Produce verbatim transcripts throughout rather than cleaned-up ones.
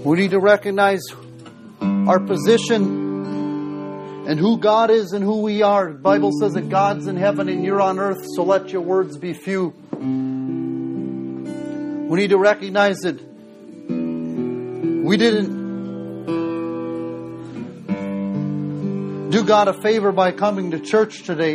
We need to recognize our position and who God is and who we are. The Bible says that God's in heaven and you're on earth, so let your words be few. We need to recognize that we didn't do God a favor by coming to church today.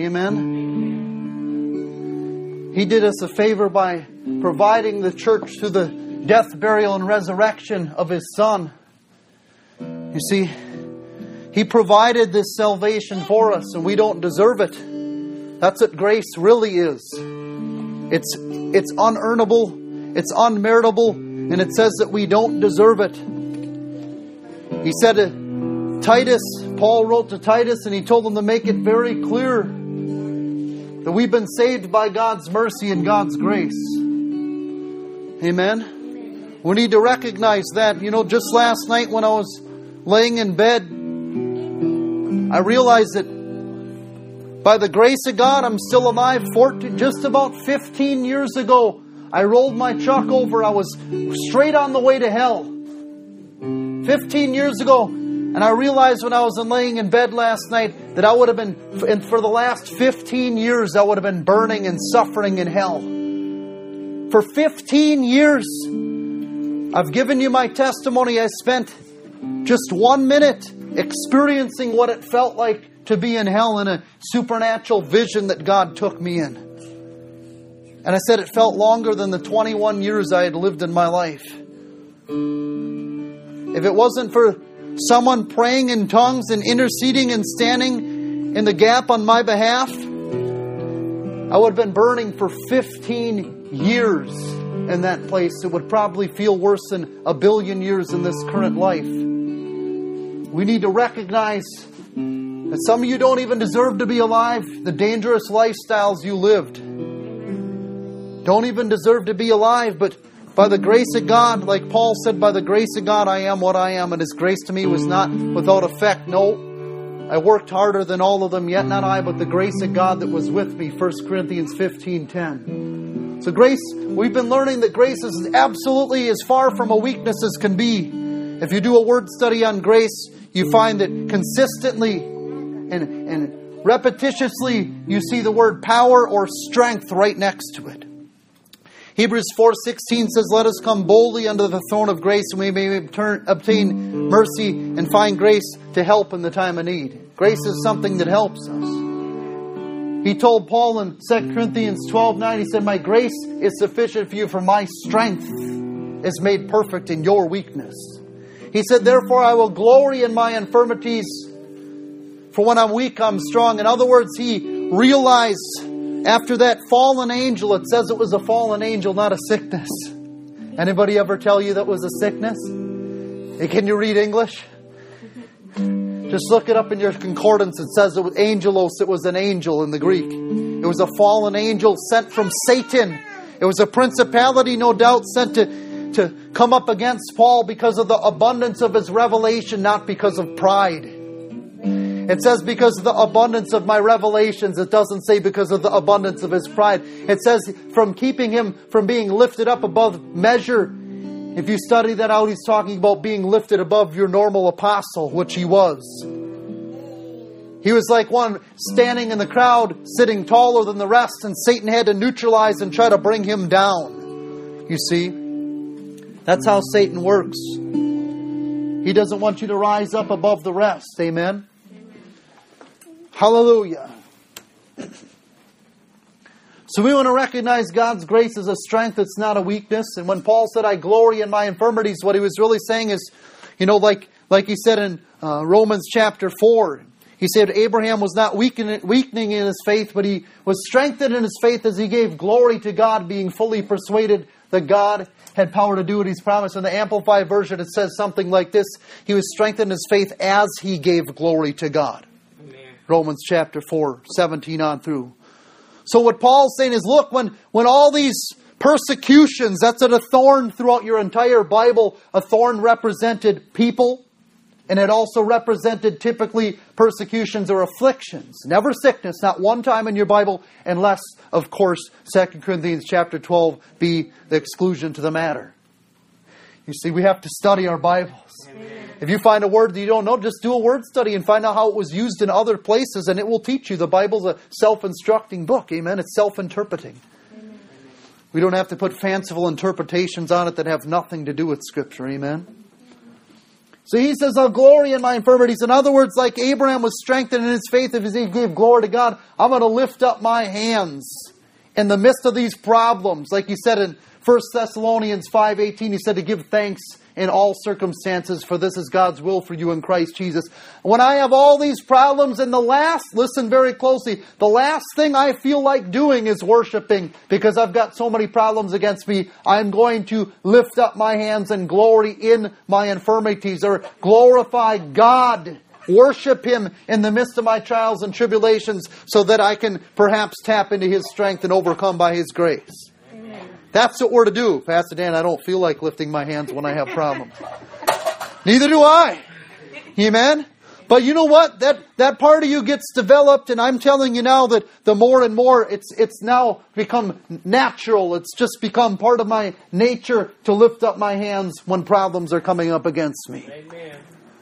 Amen. He did us a favor by providing the church through the death, burial, and resurrection of His Son. You see, He provided this salvation for us, and we don't deserve it. That's what grace really is. It's, it's unearnable, it's unmeritable, and it says that we don't deserve it. He said to Titus, Paul wrote to Titus, and he told him to make it very clear that we've been saved by God's mercy and God's grace. Amen. We need to recognize that. You know, just last night when I was laying in bed, I realized that by the grace of God, I'm still alive. fourteen, just about fifteen years ago, I rolled my truck over. I was straight on the way to hell. fifteen years ago. And I realized when I was laying in bed last night that I would have been, and for the last fifteen years, I would have been burning and suffering in hell. For fifteen years, I've given you my testimony. I spent just one minute experiencing what it felt like to be in hell in a supernatural vision that God took me in. And I said it felt longer than the twenty-one years I had lived in my life. If it wasn't for someone praying in tongues and interceding and standing in the gap on my behalf, I would have been burning for fifteen years in that place. It would probably feel worse than a billion years in this current life. We need to recognize that some of you don't even deserve to be alive. The dangerous lifestyles you lived don't even deserve to be alive, but by the grace of God, like Paul said, by the grace of God, I am what I am. And His grace to me was not without effect. No, I worked harder than all of them, yet not I, but the grace of God that was with me. First Corinthians fifteen ten. So grace, we've been learning that grace is absolutely as far from a weakness as can be. If you do a word study on grace, you find that consistently and, and repetitiously you see the word power or strength right next to it. Hebrews four sixteen says, let us come boldly under the throne of grace, and we may obtain mercy and find grace to help in the time of need. Grace is something that helps us. He told Paul in Second Corinthians twelve nine, he said, my grace is sufficient for you, for my strength is made perfect in your weakness. He said, therefore I will glory in my infirmities, for when I'm weak, I'm strong. In other words, he realized after that fallen angel, it says it was a fallen angel, not a sickness. Anybody ever tell you that was a sickness? Hey, can you read English? Just look it up in your concordance. It says it was angelos. It was an angel in the Greek. It was a fallen angel sent from Satan. It was a principality, no doubt, sent to, to come up against Paul because of the abundance of his revelation, not because of pride. It says because of the abundance of my revelations. It doesn't say because of the abundance of his pride. It says from keeping him from being lifted up above measure. If you study that out, he's talking about being lifted above your normal apostle, which he was. He was like one standing in the crowd, sitting taller than the rest, and Satan had to neutralize and try to bring him down. You see, that's how Satan works. He doesn't want you to rise up above the rest. Amen? Hallelujah. So we want to recognize God's grace as a strength. It's not a weakness. And when Paul said, I glory in my infirmities, what he was really saying is, you know, like, like he said in uh, Romans chapter four, he said Abraham was not weakening, weakening in his faith, but he was strengthened in his faith as he gave glory to God, being fully persuaded that God had power to do what He's promised. In the Amplified Version, it says something like this. He was strengthened in his faith as he gave glory to God. Romans chapter four, seventeen on through. So what Paul's saying is, look, when, when all these persecutions, that's a thorn throughout your entire Bible. A thorn represented people, and it also represented typically persecutions or afflictions. Never sickness, not one time in your Bible, unless, of course, Second Corinthians chapter twelve be the exclusion to the matter. You see, we have to study our Bibles. Amen. If you find a word that you don't know, just do a word study and find out how it was used in other places, and it will teach you. The Bible's a self-instructing book. Amen. It's self-interpreting. Amen. We don't have to put fanciful interpretations on it that have nothing to do with Scripture. Amen. So he says, I'll glory in my infirmities. In other words, like Abraham was strengthened in his faith as he gave glory to God, I'm going to lift up my hands in the midst of these problems. Like he said in First Thessalonians five eighteen, he said to give thanks in all circumstances, for this is God's will for you in Christ Jesus. When I have all these problems, and the last, listen very closely, the last thing I feel like doing is worshiping, because I've got so many problems against me, I'm going to lift up my hands and glory in my infirmities, or glorify God. Worship Him in the midst of my trials and tribulations, so that I can perhaps tap into His strength and overcome by His grace. That's what we're to do. Pastor Dan, I don't feel like lifting my hands when I have problems. Neither do I. Amen? But you know what? That that part of you gets developed, and I'm telling you now that the more and more it's it's now become natural. It's just become part of my nature to lift up my hands when problems are coming up against me. Amen.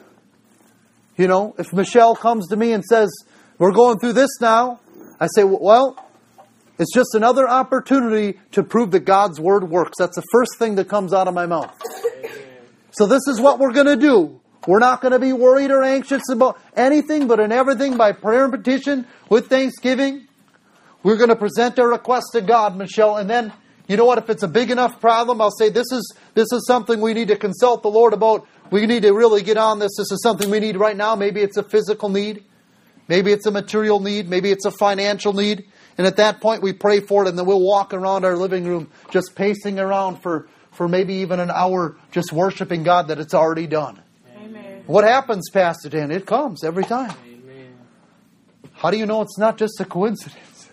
You know, if Michelle comes to me and says, we're going through this now, I say, well, it's just another opportunity to prove that God's Word works. That's the first thing that comes out of my mouth. Amen. So this is what we're going to do. We're not going to be worried or anxious about anything, but in everything by prayer and petition with thanksgiving. We're going to present our request to God, Michelle. And then, you know what, if it's a big enough problem, I'll say this is this is something we need to consult the Lord about. We need to really get on this. This is something we need right now. Maybe it's a physical need. Maybe it's a material need. Maybe it's a financial need. And at that point, we pray for it, and then we'll walk around our living room just pacing around for, for maybe even an hour just worshiping God that it's already done. Amen. What happens, Pastor Dan? It comes every time. Amen. How do you know it's not just a coincidence?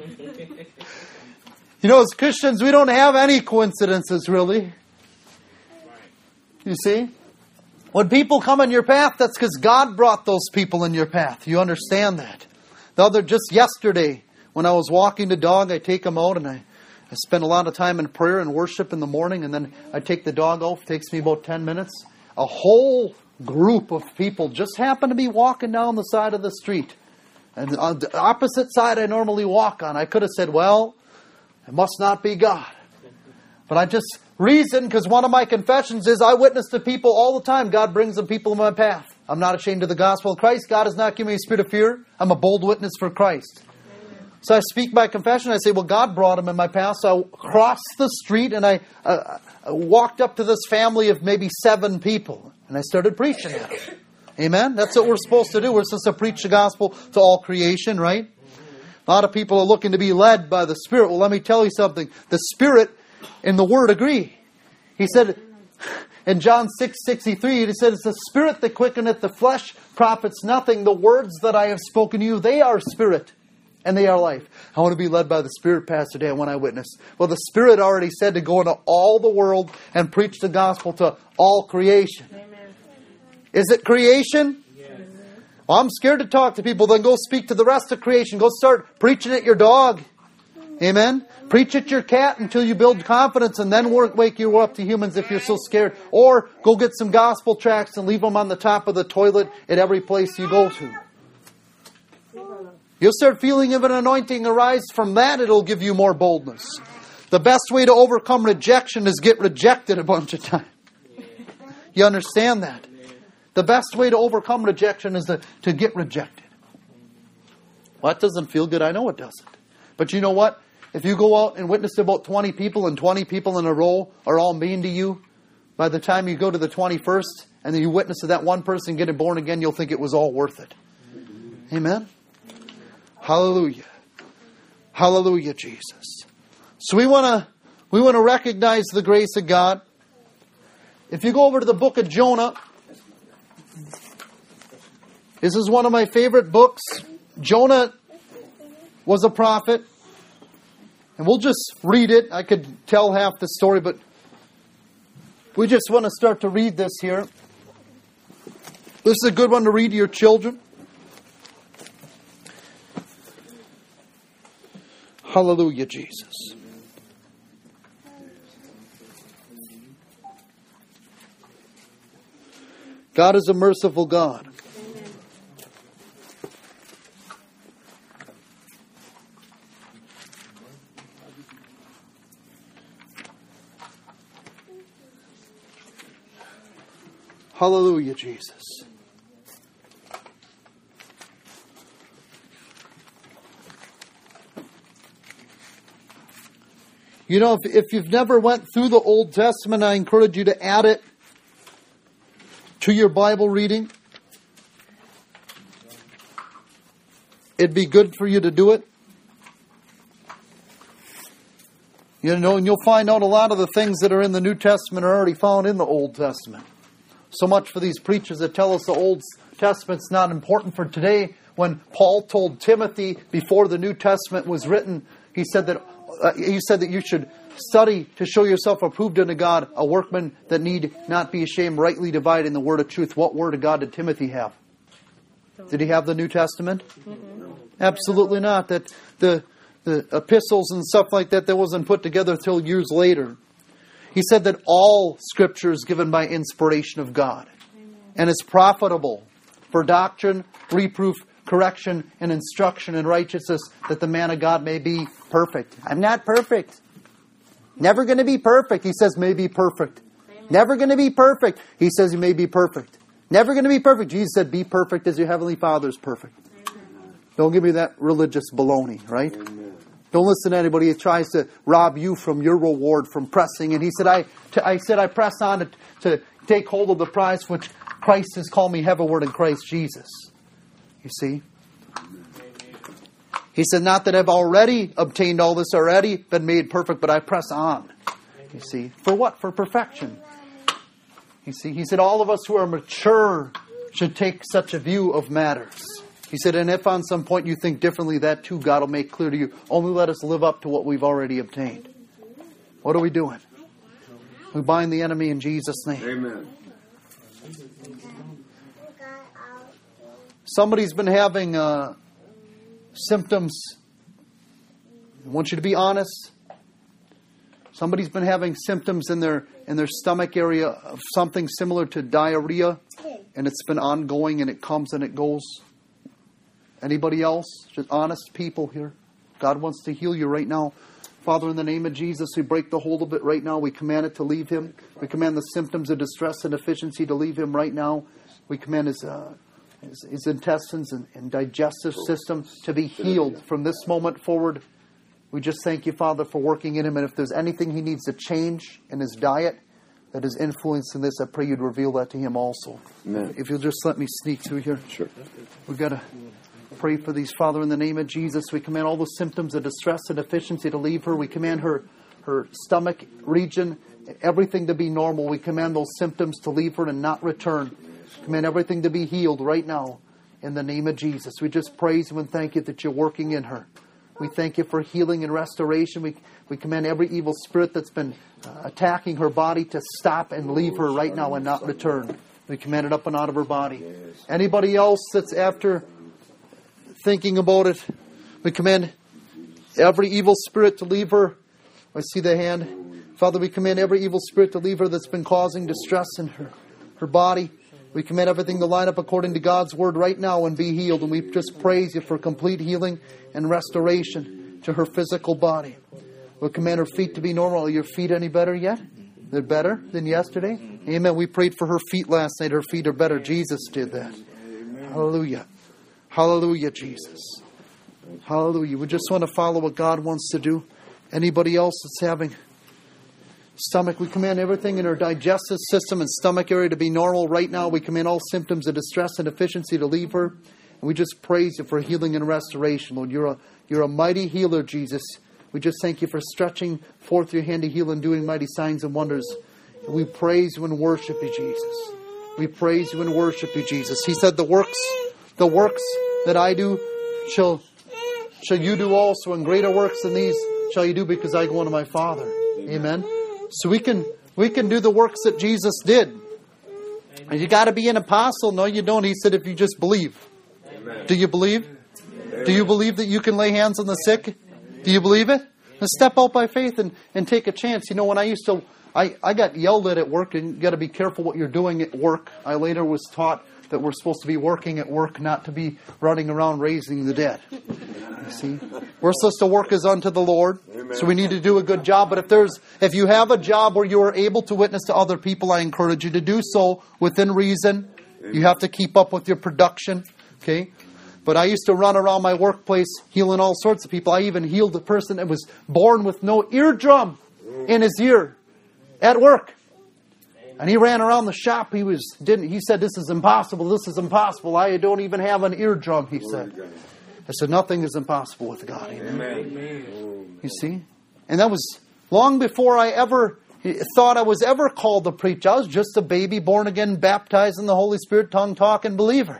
You know, as Christians, we don't have any coincidences, really. You see? When people come in your path, that's because God brought those people in your path. You understand that? The other, just yesterday, when I was walking the dog, I take him out and I, I spend a lot of time in prayer and worship in the morning. And then I take the dog out. It takes me about ten minutes. A whole group of people just happen to be walking down the side of the street. And on the opposite side I normally walk on. I could have said, well, it must not be God. But I just reasoned, because one of my confessions is I witness to people all the time. God brings them people in my path. I'm not ashamed of the gospel of Christ. God has not given me a spirit of fear. I'm a bold witness for Christ. So I speak my confession. I say, well, God brought him in my path. So I crossed the street and I, uh, I walked up to this family of maybe seven people. And I started preaching at them. Amen? That's what we're supposed to do. We're supposed to preach the gospel to all creation, right? A lot of people are looking to be led by the Spirit. Well, let me tell you something. The Spirit and the Word agree. He said in John six sixty-three, he said, it's the Spirit that quickeneth, the flesh profits nothing. The words that I have spoken to you, they are Spirit. And they are life. I want to be led by the Spirit, Pastor Dan, when I witness. Well, the Spirit already said to go into all the world and preach the gospel to all creation. Amen. Is it creation? Yes. Well, I'm scared to talk to people. Then go speak to the rest of creation. Go start preaching at your dog. Amen? Preach at your cat until you build confidence, and then work, wake you up to humans if you're so scared. Or go get some gospel tracts and leave them on the top of the toilet at every place you go to. You'll start feeling if an anointing arise from that, it'll give you more boldness. The best way to overcome rejection is get rejected a bunch of times. You understand that? The best way to overcome rejection is to, to get rejected. Well, that doesn't feel good. I know it doesn't. But you know what? If you go out and witness to about twenty people and twenty people in a row are all mean to you, by the time you go to the twenty-first and then you witness to that one person getting born again, you'll think it was all worth it. Amen? Hallelujah. Hallelujah, Jesus. So we want to we want to recognize the grace of God. If you go over to the book of Jonah, this is one of my favorite books. Jonah was a prophet. And we'll just read it. I could tell half the story, but we just want to start to read this here. This is a good one to read to your children. Hallelujah, Jesus. God is a merciful God. Hallelujah, Jesus. You know, if, if you've never went through the Old Testament, I encourage you to add it to your Bible reading. It'd be good for you to do it. You know, and you'll find out a lot of the things that are in the New Testament are already found in the Old Testament. So much for these preachers that tell us the Old Testament's not important for today. When Paul told Timothy before the New Testament was written, he said that uh, he said that you should study to show yourself approved unto God, a workman that need not be ashamed, rightly dividing the word of truth. What word of God did Timothy have? Did he have the New Testament? Mm-hmm. Absolutely not. That the the epistles and stuff like that, that wasn't put together till years later. He said that all Scripture is given by inspiration of God. Amen. And is profitable for doctrine, reproof, correction, and instruction in righteousness, that the man of God may be perfect. I'm not perfect. Never going to be perfect. He says may be perfect. Amen. Never going to be perfect. He says you may be perfect. Never going to be perfect. Jesus said be perfect as your heavenly Father is perfect. Amen. Don't give me that religious baloney, right? Amen. Don't listen to anybody who tries to rob you from your reward, from pressing. And he said, I, t- I said, I press on to, to take hold of the prize which Christ has called me heavenward in Christ Jesus. You see? He said, not that I've already obtained all this, already been made perfect, but I press on. You see? For what? For perfection. You see? He said, all of us who are mature should take such a view of matters. He said, and if on some point you think differently, that too God will make clear to you. Only let us live up to what we've already obtained. What are we doing? We bind the enemy in Jesus' name. Amen. Somebody's been having uh, symptoms. I want you to be honest. Somebody's been having symptoms in their in their stomach area of something similar to diarrhea. And it's been ongoing and it comes and it goes. Anybody else? Just honest people here. God wants to heal you right now. Father, in the name of Jesus, we break the hold of it right now. We command it to leave him. We command the symptoms of distress and deficiency to leave him right now. We command his, uh, his, his intestines and, and digestive system to be healed from this moment forward. We just thank you, Father, for working in him. And if there's anything he needs to change in his diet that is influencing this, I pray you'd reveal that to him also. Amen. If you'll just let me sneak through here. Sure. We've got to pray for these, Father, in the name of Jesus. We command all the symptoms of distress and deficiency to leave her. We command her, her stomach region, everything to be normal. We command those symptoms to leave her and not return. Command everything to be healed right now in the name of Jesus. We just praise you and thank you that you're working in her. We thank you for healing and restoration. We, we command every evil spirit that's been uh, attacking her body to stop and leave her right now and not return. We command it up and out of her body. Anybody else that's after thinking about it, we command every evil spirit to leave her. I see the hand. Father, we command every evil spirit to leave her that's been causing distress in her, her body. We command everything to line up according to God's word right now and be healed. And we just praise you for complete healing and restoration to her physical body. We command her feet to be normal. Are your feet any better yet? They're better than yesterday? Amen. We prayed for her feet last night. Her feet are better. Jesus did that. Hallelujah. Hallelujah, Jesus. Hallelujah. We just want to follow what God wants to do. Anybody else that's having stomach, we command everything in our digestive system and stomach area to be normal right now. We command all symptoms of distress and deficiency to leave her. And we just praise you for healing and restoration, Lord. You're a, you're a mighty healer, Jesus. We just thank you for stretching forth your hand to heal and doing mighty signs and wonders. And we praise you and worship you, Jesus. We praise you and worship you, Jesus. He said the works, the works that I do shall, shall you do also, and greater works than these shall you do, because I go unto my Father. Amen. So we can we can do the works that Jesus did. And you got to be an apostle. No, you don't. He said if you just believe. Amen. Do you believe? Amen. Do you believe that you can lay hands on the sick? Do you believe it? Then step out by faith and, and take a chance. You know, when I used to I, I got yelled at at work, and you got to be careful what you're doing at work. I later was taught that we're supposed to be working at work, not to be running around raising the dead. You see? We're supposed to work as unto the Lord. Amen. So we need to do a good job. But if there's if you have a job where you are able to witness to other people, I encourage you to do so within reason. Amen. You have to keep up with your production. Okay? But I used to run around my workplace healing all sorts of people. I even healed a person that was born with no eardrum in his ear at work. And he ran around the shop. He was didn't. He said, "This is impossible. This is impossible. I don't even have an eardrum." He said. I said, "Nothing is impossible with God." Amen. Amen. You see, and that was long before I ever thought I was ever called to preach. I was just a baby, born again, baptized in the Holy Spirit, tongue talking believer.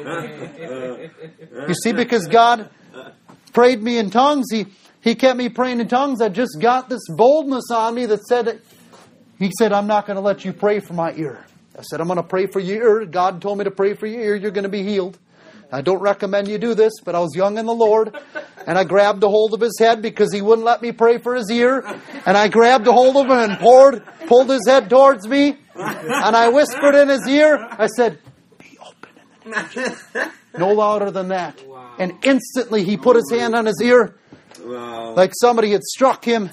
You see, because God prayed me in tongues. He He kept me praying in tongues. I just got this boldness on me that said. He said, "I'm not going to let you pray for my ear." I said, "I'm going to pray for your ear. God told me to pray for your ear. You're going to be healed. I don't recommend you do this," but I was young in the Lord. And I grabbed a hold of his head because he wouldn't let me pray for his ear. And I grabbed a hold of him and poured, pulled his head towards me. And I whispered in his ear. I said, "Be open in the name of Jesus." No louder than that. Wow. And instantly he put his hand on his ear. Wow. Like somebody had struck him.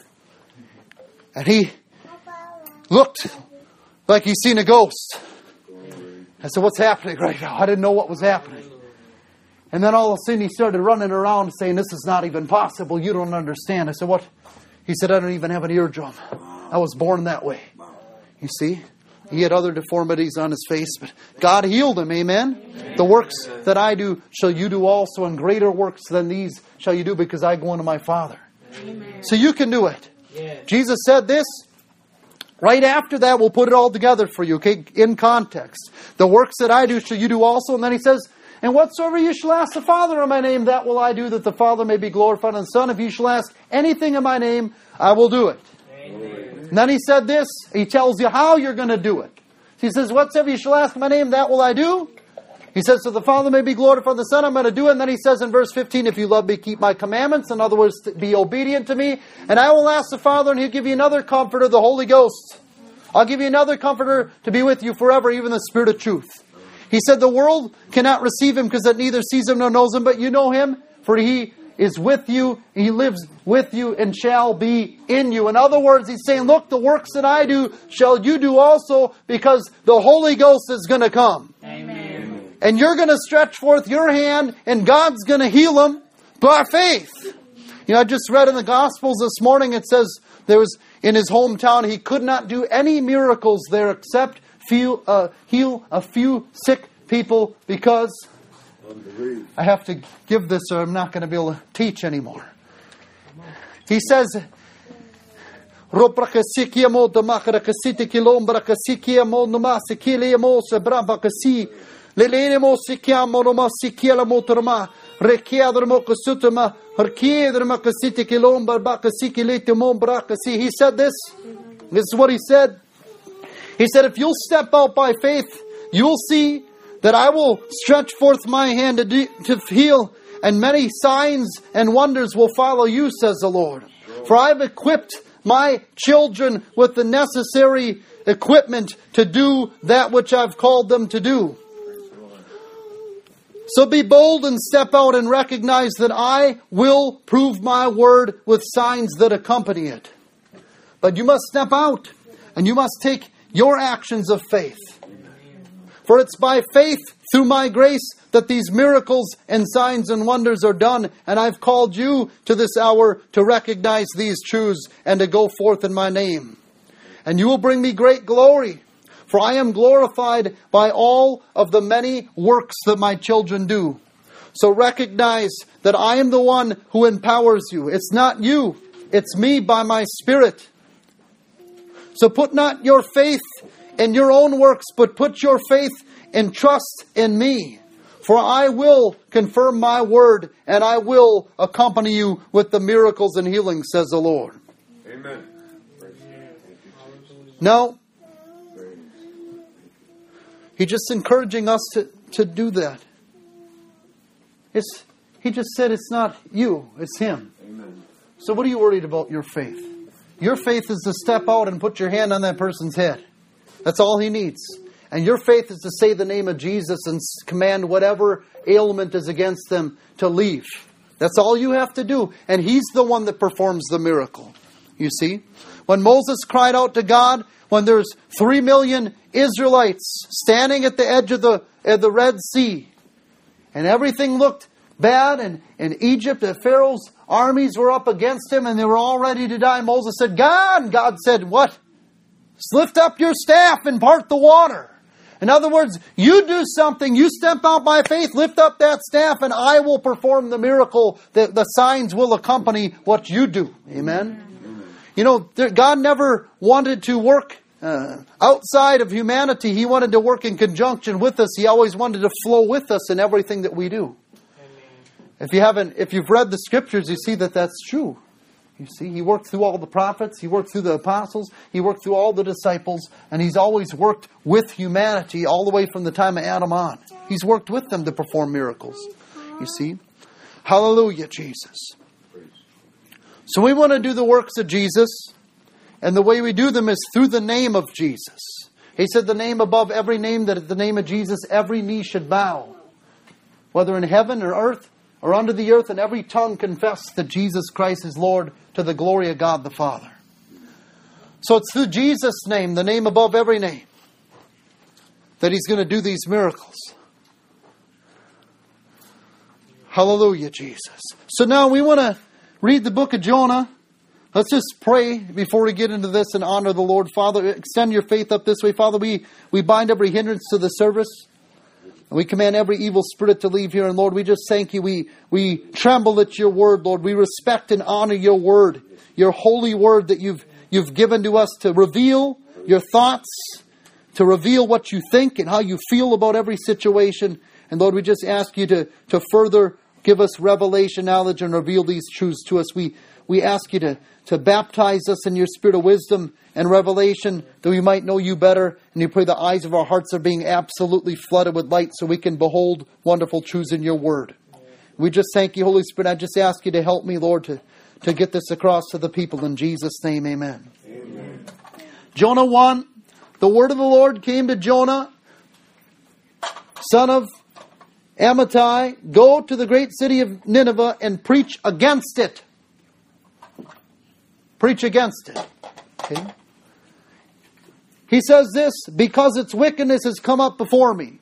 And he looked like he's seen a ghost. I said, "What's happening right now?" I didn't know what was happening. And then all of a sudden he started running around saying, "This is not even possible. You don't understand." I said, "What?" He said, "I don't even have an eardrum. I was born that way." You see? He had other deformities on his face, but God healed him. Amen? Amen. The works that I do shall you do also, and greater works than these shall you do, because I go unto my Father. Amen. So you can do it. Yes. Jesus said this. Right after that, we'll put it all together for you, okay? In context. The works that I do shall you do also. And then he says, "And whatsoever you shall ask the Father in my name, that will I do, that the Father may be glorified in the Son. If you shall ask anything in my name, I will do it." Amen. And then he said this. He tells you how you're going to do it. He says, "Whatsoever you shall ask in my name, that will I do." He says, "So the Father may be glorified in the Son, I'm going to do it." And then he says in verse fifteen, "If you love me, keep my commandments." In other words, be obedient to me. "And I will ask the Father, and He'll give you another comforter, the Holy Ghost. I'll give you another comforter to be with you forever, even the Spirit of truth." He said, "The world cannot receive Him because it neither sees Him nor knows Him, but you know Him, for He is with you, He lives with you, and shall be in you." In other words, He's saying, look, the works that I do shall you do also, because the Holy Ghost is going to come. Amen. And you're going to stretch forth your hand, and God's going to heal them by faith. You know, I just read in the Gospels this morning, it says there was in his hometown, he could not do any miracles there except few, uh, heal a few sick people, because I have to give this or I'm not going to be able to teach anymore. He says, he said this. This is what he said. He said, "If you'll step out by faith, you'll see that I will stretch forth my hand to, do, to heal, and many signs and wonders will follow you, says the Lord. For I've equipped my children with the necessary equipment to do that which I've called them to do." So be bold and step out and recognize that I will prove my word with signs that accompany it. But you must step out and you must take your actions of faith. For it's by faith through my grace that these miracles and signs and wonders are done. And I've called you to this hour to recognize these truths and to go forth in my name. And you will bring me great glory. For I am glorified by all of the many works that my children do. So recognize that I am the one who empowers you. It's not you. It's me by my Spirit. So put not your faith in your own works, but put your faith and trust in me. For I will confirm my word, and I will accompany you with the miracles and healings, says the Lord. Amen. Now, He's just encouraging us to, to do that. It's, he just said it's not you, it's Him. Amen. So what are you worried about your faith? Your faith is to step out and put your hand on that person's head. That's all he needs. And your faith is to say the name of Jesus and command whatever ailment is against them to leave. That's all you have to do. And He's the one that performs the miracle. You see? When Moses cried out to God, when there's three million Israelites standing at the edge of the, of the Red Sea, and everything looked bad, and in Egypt, the Pharaoh's armies were up against him, and they were all ready to die. Moses said, God! And God said, what? Lift up your staff and part the water. In other words, you do something, you step out by faith, lift up that staff, and I will perform the miracle. The, the signs will accompany what you do. Amen? You know, God never wanted to work uh, outside of humanity. He wanted to work in conjunction with us. He always wanted to flow with us in everything that we do. If you haven't, if you've read the Scriptures, you see that that's true. You see, He worked through all the prophets. He worked through the apostles. He worked through all the disciples. And He's always worked with humanity all the way from the time of Adam on. He's worked with them to perform miracles. You see? Hallelujah, Jesus. So we want to do the works of Jesus. And the way we do them is through the name of Jesus. He said the name above every name, that at the name of Jesus every knee should bow. Whether in heaven or earth or under the earth, and every tongue confess that Jesus Christ is Lord, to the glory of God the Father. So it's through Jesus' name, the name above every name, that He's going to do these miracles. Hallelujah, Jesus. So now we want to read the book of Jonah. Let's just pray before we get into this and honor the Lord. Father, extend your faith up this way. Father, we, we bind every hindrance to the service. And we command every evil spirit to leave here. And Lord, we just thank you. We, we tremble at your word, Lord. We respect and honor your word. Your holy word that you've, you've given to us to reveal your thoughts, to reveal what you think and how you feel about every situation. And Lord, we just ask you to, to further give us revelation, knowledge, and reveal these truths to us. We, we ask you to, to baptize us in your spirit of wisdom and revelation, that we might know you better. And you pray the eyes of our hearts are being absolutely flooded with light, so we can behold wonderful truths in your word. We just thank you, Holy Spirit. I just ask you to help me, Lord, to, to get this across to the people. In Jesus' name, amen. Amen. Jonah one, the word of the Lord came to Jonah, son of Amittai, go to the great city of Nineveh and preach against it. Preach against it. Okay. He says this, because its wickedness has come up before me.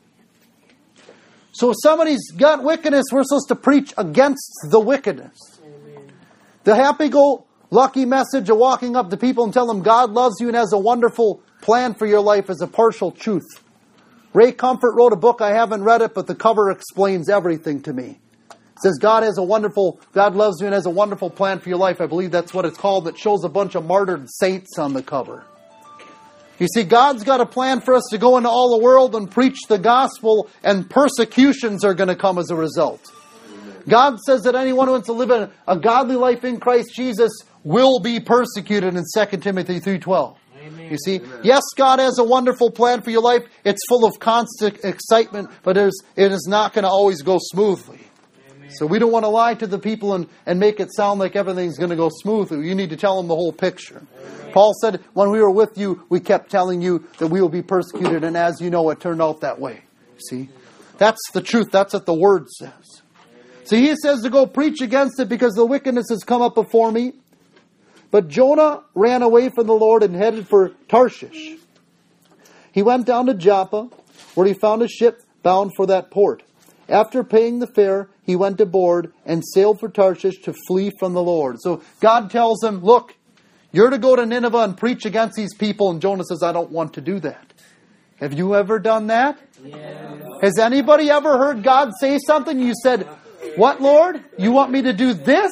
So if somebody's got wickedness, we're supposed to preach against the wickedness. Amen. The happy-go-lucky message of walking up to people and telling them God loves you and has a wonderful plan for your life is a partial truth. Ray Comfort wrote a book. I haven't read it, but the cover explains everything to me. It says God has a wonderful, God loves you and has a wonderful plan for your life. I believe that's what it's called. It shows a bunch of martyred saints on the cover. You see, God's got a plan for us to go into all the world and preach the gospel, and persecutions are going to come as a result. God says that anyone who wants to live a, a godly life in Christ Jesus will be persecuted in Second Timothy three twelve. Amen. You see, Amen. Yes, God has a wonderful plan for your life. It's full of constant excitement, but it is, it is not going to always go smoothly. Amen. So we don't want to lie to the people and, and make it sound like everything's going to go smoothly. You need to tell them the whole picture. Amen. Paul said, when we were with you, we kept telling you that we will be persecuted, and as you know, it turned out that way. See? That's the truth. That's what the Word says. See, he says to go preach against it because the wickedness has come up before me. But Jonah ran away from the Lord and headed for Tarshish. He went down to Joppa, where he found a ship bound for that port. After paying the fare, he went aboard and sailed for Tarshish to flee from the Lord. So God tells him, look, you're to go to Nineveh and preach against these people. And Jonah says, I don't want to do that. Have you ever done that? Yeah. Has anybody ever heard God say something? You said, what, Lord? You want me to do this?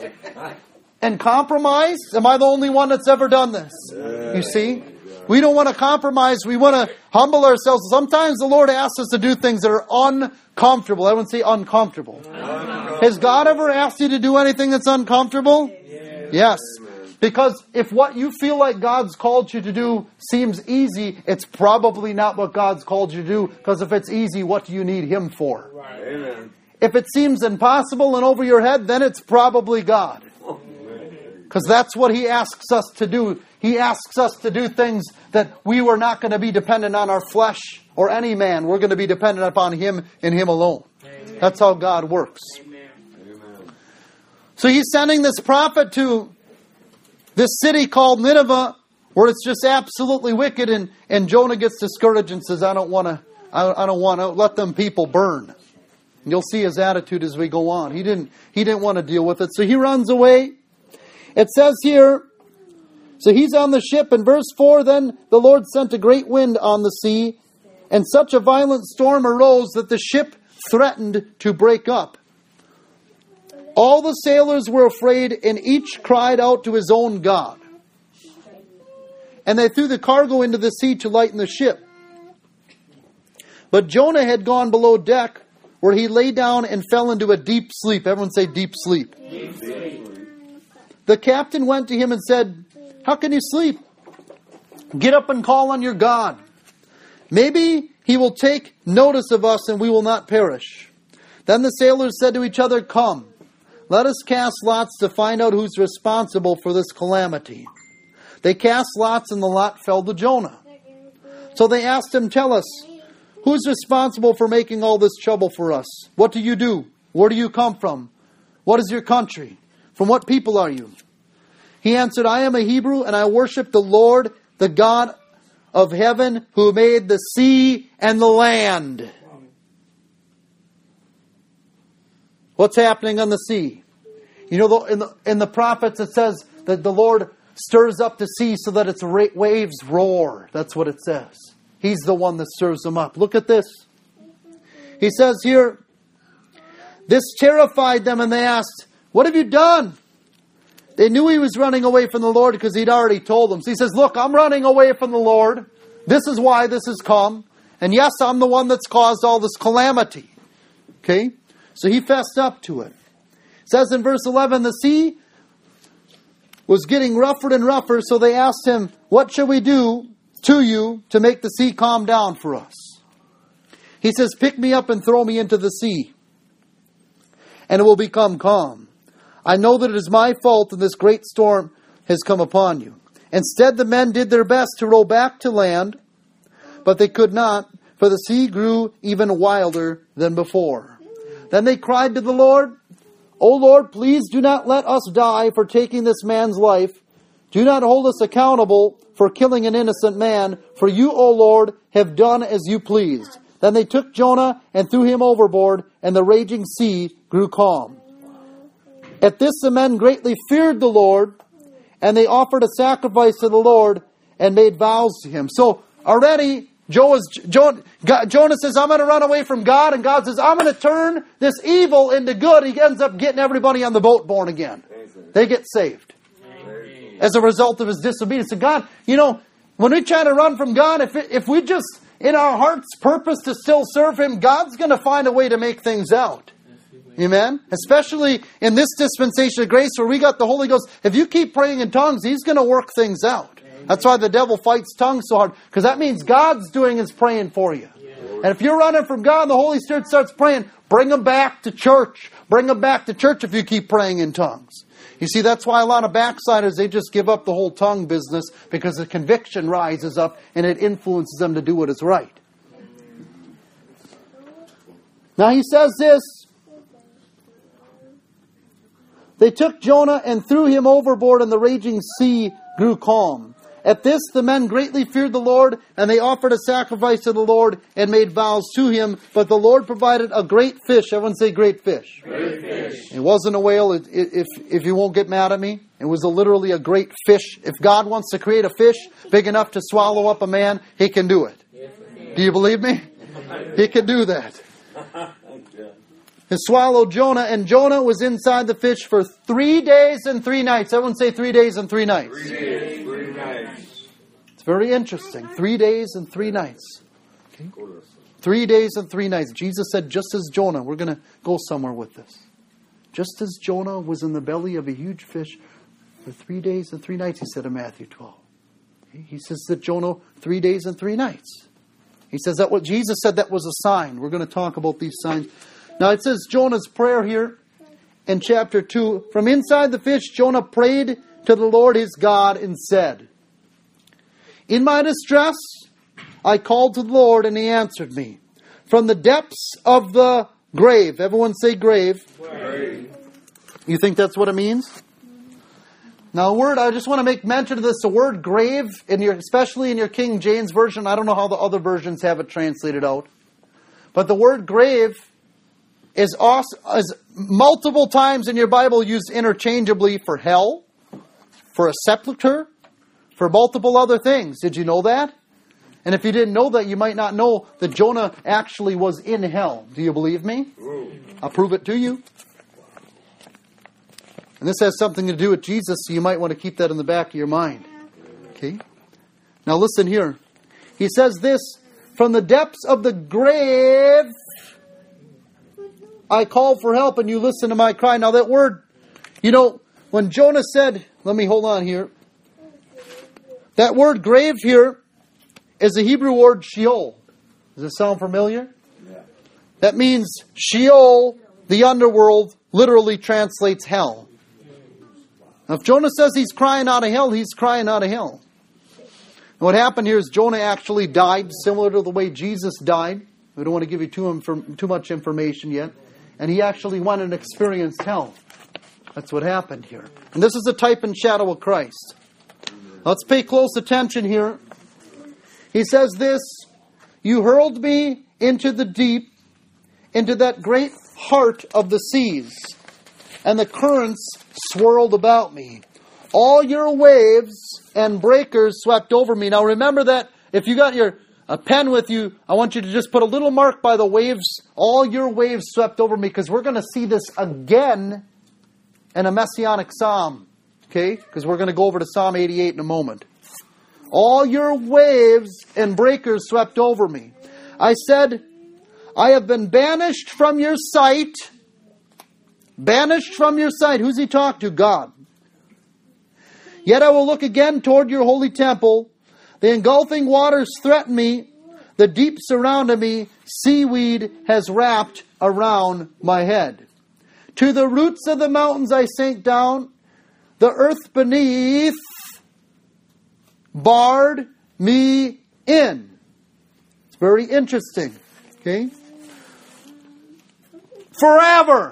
And compromise? Am I the only one that's ever done this? You see? We don't want to compromise. We want to humble ourselves. Sometimes the Lord asks us to do things that are uncomfortable. I wouldn't say uncomfortable. Has God ever asked you to do anything that's uncomfortable? Yes. Because if what you feel like God's called you to do seems easy, it's probably not what God's called you to do. Because if it's easy, what do you need Him for? Amen. If it seems impossible and over your head, then it's probably God. Because that's what He asks us to do. He asks us to do things that we were not going to be dependent on our flesh or any man. We're going to be dependent upon Him and Him alone. Amen. That's how God works. Amen. So He's sending this prophet to this city called Nineveh, where it's just absolutely wicked, and, and Jonah gets discouraged and says, I don't want to I, I don't want to let them people burn. And you'll see his attitude as we go on. He didn't he didn't want to deal with it. So he runs away. It says here, so he's on the ship in verse four, then the Lord sent a great wind on the sea, and such a violent storm arose that the ship threatened to break up. All the sailors were afraid, and each cried out to his own God. And they threw the cargo into the sea to lighten the ship. But Jonah had gone below deck, where he lay down and fell into a deep sleep. Everyone say deep sleep. Deep sleep. The captain went to him and said, how can you sleep? Get up and call on your God. Maybe He will take notice of us and we will not perish. Then the sailors said to each other, come, let us cast lots to find out who's responsible for this calamity. They cast lots and the lot fell to Jonah. So they asked him, tell us, who's responsible for making all this trouble for us? What do you do? Where do you come from? What is your country? From what people are you? He answered, I am a Hebrew, and I worship the Lord, the God of heaven, who made the sea and the land. What's happening on the sea? You know, in the, in the prophets it says that the Lord stirs up the sea so that its waves roar. That's what it says. He's the one that stirs them up. Look at this. He says here, this terrified them, and they asked, what have you done? They knew he was running away from the Lord because he'd already told them. So he says, look, I'm running away from the Lord. This is why this has come. And yes, I'm the one that's caused all this calamity. Okay? So he fessed up to it. It says in verse eleven, the sea was getting rougher and rougher, so they asked him, what shall we do to you to make the sea calm down for us? He says, pick me up and throw me into the sea, and it will become calm. I know that it is my fault that this great storm has come upon you. Instead, the men did their best to row back to land, but they could not, for the sea grew even wilder than before. Then they cried to the Lord, O Lord, please do not let us die for taking this man's life. Do not hold us accountable for killing an innocent man, for you, O Lord, have done as you pleased. Then they took Jonah and threw him overboard, and the raging sea grew calm. At this the men greatly feared the Lord, and they offered a sacrifice to the Lord and made vows to him. So already Jonah says, I'm going to run away from God, and God says, I'm going to turn this evil into good. He ends up getting everybody on the boat born again. They get saved as a result of his disobedience. So God, you know, when we try to run from God, if it, if we just, in our heart's purpose to still serve Him, God's going to find a way to make things out. Amen? Especially in this dispensation of grace where we got the Holy Ghost. If you keep praying in tongues, He's going to work things out. Amen. That's why the devil fights tongues so hard. Because that means God's doing His praying for you. Yeah. And if you're running from God and the Holy Spirit starts praying, bring them back to church. Bring them back to church if you keep praying in tongues. You see, that's why a lot of backsliders, they just give up the whole tongue business because the conviction rises up and it influences them to do what is right. Now he says this. They took Jonah and threw him overboard, and the raging sea grew calm. At this, the men greatly feared the Lord, and they offered a sacrifice to the Lord and made vows to Him. But the Lord provided a great fish. Everyone say great fish. Great fish. It wasn't a whale, it, it, if, if you won't get mad at me. It was a, literally a great fish. If God wants to create a fish big enough to swallow up a man, He can do it. Yes, do you believe me? He can do that. He swallowed Jonah, and Jonah was inside the fish for three days and three nights. Everyone say three days and three nights. Three days, three nights. It's very interesting. Three days and three nights. Okay? Three days and three nights. Jesus said, just as Jonah, we're going to go somewhere with this. Just as Jonah was in the belly of a huge fish for three days and three nights, He said in Matthew twelve. Okay? He says that Jonah, three days and three nights. He says that what Jesus said, that was a sign. We're going to talk about these signs. Now it says Jonah's prayer here in chapter two. From inside the fish, Jonah prayed to the Lord his God and said, in my distress I called to the Lord, and he answered me. From the depths of the grave. Everyone say grave. Grave. You think that's what it means? Now, a word, I just want to make mention of this. The word grave, in your, especially in your King James Version, I don't know how the other versions have it translated out. But the word grave is, also, is multiple times in your Bible used interchangeably for hell, for a sepulcher, for multiple other things. Did you know that? And if you didn't know that, you might not know that Jonah actually was in hell. Do you believe me? I'll prove it to you. And this has something to do with Jesus, so you might want to keep that in the back of your mind. Okay? Now listen here. He says this, from the depths of the grave, I call for help, and you listen to my cry. Now that word, you know, when Jonah said, let me hold on here. That word grave here is the Hebrew word Sheol. Does it sound familiar? Yeah. That means Sheol, the underworld, literally translates hell. Now, if Jonah says he's crying out of hell, he's crying out of hell. And what happened here is Jonah actually died, similar to the way Jesus died. We don't want to give you too, too much information yet. And he actually went and experienced hell. That's what happened here. And this is a type and shadow of Christ. Let's pay close attention here. He says this, you hurled me into the deep, into that great heart of the seas, and the currents swirled about me. All your waves and breakers swept over me. Now remember that if you got your a pen with you, I want you to just put a little mark by the waves. All your waves swept over me, because we're going to see this again in a messianic psalm. Okay? Because we're going to go over to Psalm eighty-eight in a moment. All your waves and breakers swept over me. I said, I have been banished from your sight. Banished from your sight. Who's he talking to? God. Yet I will look again toward your holy temple. The engulfing waters threaten me. The deep surrounded me. Seaweed has wrapped around my head. To the roots of the mountains I sank down. The earth beneath barred me in. It's very interesting. Okay? Forever.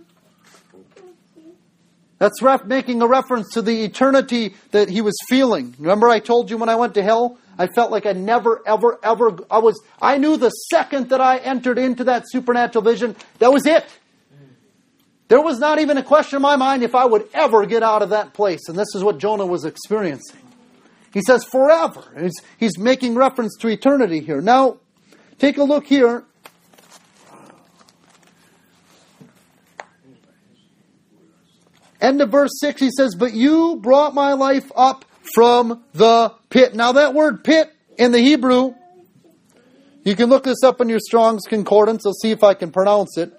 That's ref- making a reference to the eternity that he was feeling. Remember I told you when I went to hell, I felt like I never, ever, ever, I was, I knew the second that I entered into that supernatural vision, that was it. There was not even a question in my mind if I would ever get out of that place. And this is what Jonah was experiencing. He says forever. He's, he's making reference to eternity here. Now, take a look here. End of verse six, he says, but you brought my life up from the pit. Now that word pit in the Hebrew, you can look this up in your Strong's Concordance. I'll see if I can pronounce it.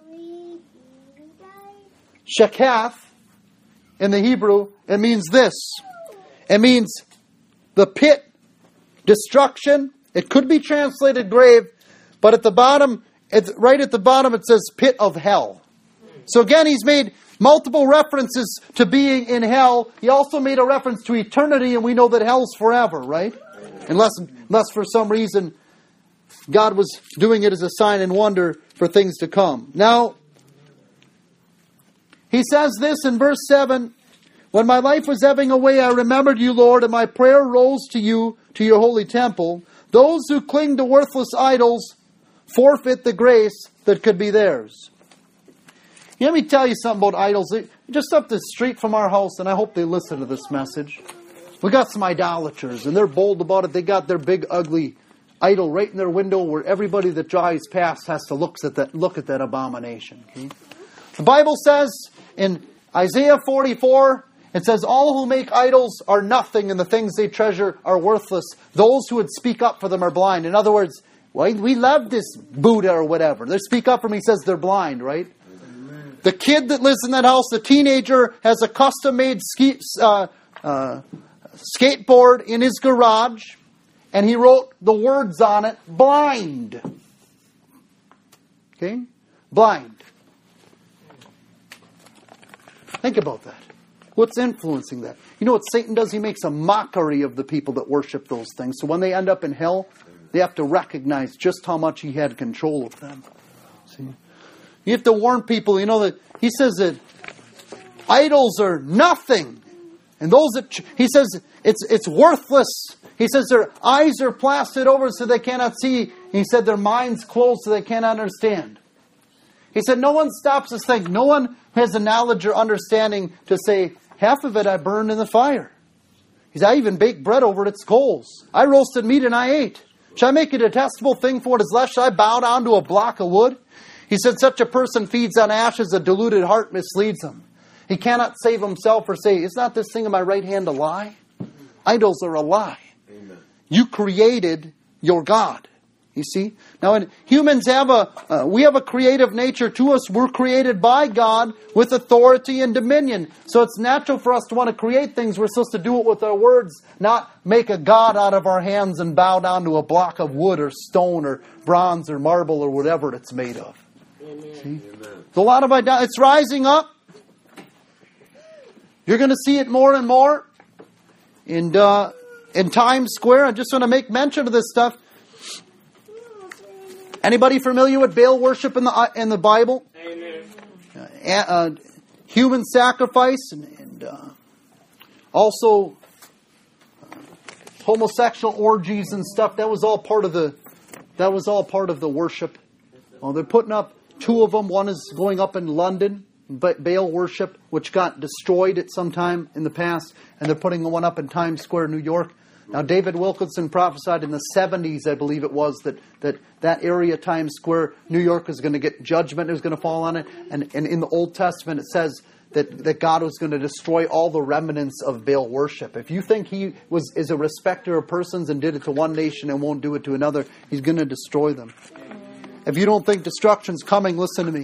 Shekath in the Hebrew, it means this. It means the pit, destruction. It could be translated grave, but at the bottom, it's right at the bottom it says pit of hell. So again, he's made multiple references to being in hell. He also made a reference to eternity, and we know that hell's forever, right? Unless, unless for some reason God was doing it as a sign and wonder for things to come. Now, he says this in verse seven, when my life was ebbing away, I remembered you, Lord, and my prayer rose to you, to your holy temple. Those who cling to worthless idols forfeit the grace that could be theirs. Let me tell you something about idols. Just up the street from our house, and I hope they listen to this message. We got some idolaters, and they're bold about it. They got their big, ugly idol right in their window where everybody that drives past has to look at that, look at that abomination. Okay? The Bible says in Isaiah forty-four, it says, all who make idols are nothing, and the things they treasure are worthless. Those who would speak up for them are blind. In other words, well, we love this Buddha or whatever. They speak up for me, says they're blind, right? The kid that lives in that house, the teenager, has a custom-made ski, uh, uh, skateboard in his garage, and he wrote the words on it, blind. Okay? Blind. Think about that. What's influencing that? You know what Satan does? He makes a mockery of the people that worship those things. So when they end up in hell, they have to recognize just how much he had control of them. See? You have to warn people, you know, that he says that idols are nothing. And those that, he says it's it's worthless. He says their eyes are plastered over so they cannot see. He said their minds closed so they cannot understand. He said no one stops to think. No one has the knowledge or understanding to say, half of it I burned in the fire. He said, I even baked bread over its coals. I roasted meat and I ate. Should I make a detestable thing for what is left? Should I bow down to a block of wood? He said, such a person feeds on ashes, a deluded heart misleads him. He cannot save himself or say, is not this thing in my right hand a lie? Idols are a lie. Amen. You created your God. You see? Now, when humans have a, uh, we have a creative nature to us. We're created by God with authority and dominion. So it's natural for us to want to create things. We're supposed to do it with our words, not make a God out of our hands and bow down to a block of wood or stone or bronze or marble or whatever it's made of. Amen. See? Amen. There's a lot of idolatry. It's rising up. You're going to see it more and more. And uh, in Times Square, I just want to make mention of this stuff. Anybody familiar with Baal worship in the in the Bible? Amen. Uh, uh, human sacrifice and, and uh, also uh, homosexual orgies and stuff. That was all part of the that was all part of the worship. Well, they're putting up two of them. One is going up in London, Baal worship, which got destroyed at some time in the past, and they're putting one up in Times Square, New York. Now, David Wilkinson prophesied in the seventies, I believe it was, that that, that area, Times Square, New York, was going to get judgment. It was going to fall on it. And, and in the Old Testament, it says that, that God was going to destroy all the remnants of Baal worship. If you think he was is a respecter of persons and did it to one nation and won't do it to another, he's going to destroy them. If you don't think destruction's coming, listen to me.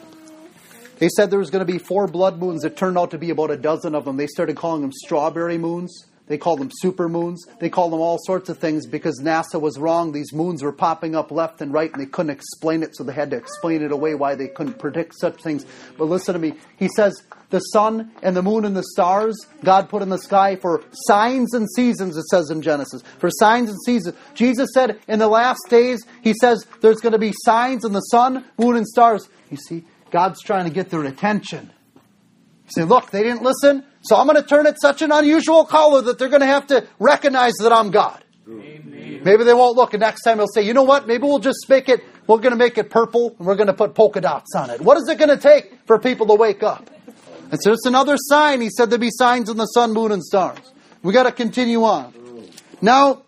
They said there was going to be four blood moons. It turned out to be about a dozen of them. They started calling them strawberry moons. They called them super moons. They called them all sorts of things because NASA was wrong. These moons were popping up left and right, and they couldn't explain it, so they had to explain it away why they couldn't predict such things. But listen to me. He says the sun and the moon and the stars God put in the sky for signs and seasons, it says in Genesis. For signs and seasons. Jesus said in the last days, he says there's going to be signs in the sun, moon, and stars. You see, God's trying to get their attention. He said, look, they didn't listen. So I'm going to turn it such an unusual color that they're going to have to recognize that I'm God. Amen. Maybe they won't look, and next time they'll say, you know what, maybe we'll just make it, we're going to make it purple, and we're going to put polka dots on it. What is it going to take for people to wake up? And so it's another sign. He said there'd be signs in the sun, moon, and stars. We got to continue on. Now,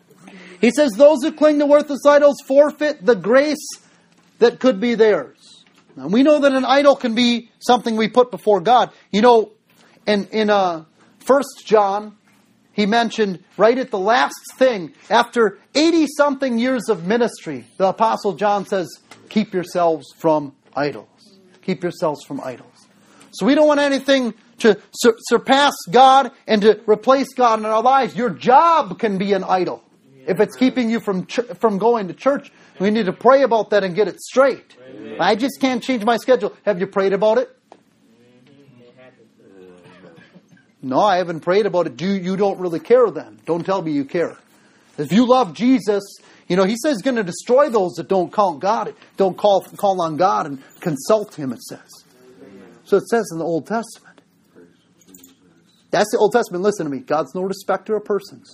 he says those who cling to worthless idols forfeit the grace that could be theirs. Now, we know that an idol can be something we put before God. You know, in, in uh, First John, he mentioned right at the last thing, after eighty-something years of ministry, the Apostle John says, keep yourselves from idols. Keep yourselves from idols. So we don't want anything to sur- surpass God and to replace God in our lives. Your job can be an idol. If it's keeping you from ch- from going to church, we need to pray about that and get it straight. Amen. I just can't change my schedule. Have you prayed about it? No, I haven't prayed about it. Do you don't really care then? Don't tell me you care. If you love Jesus, you know, he says he's going to destroy those that don't call God, don't call call on God and consult him, it says. So it says in the Old Testament. That's the Old Testament. Listen to me. God's no respecter of persons.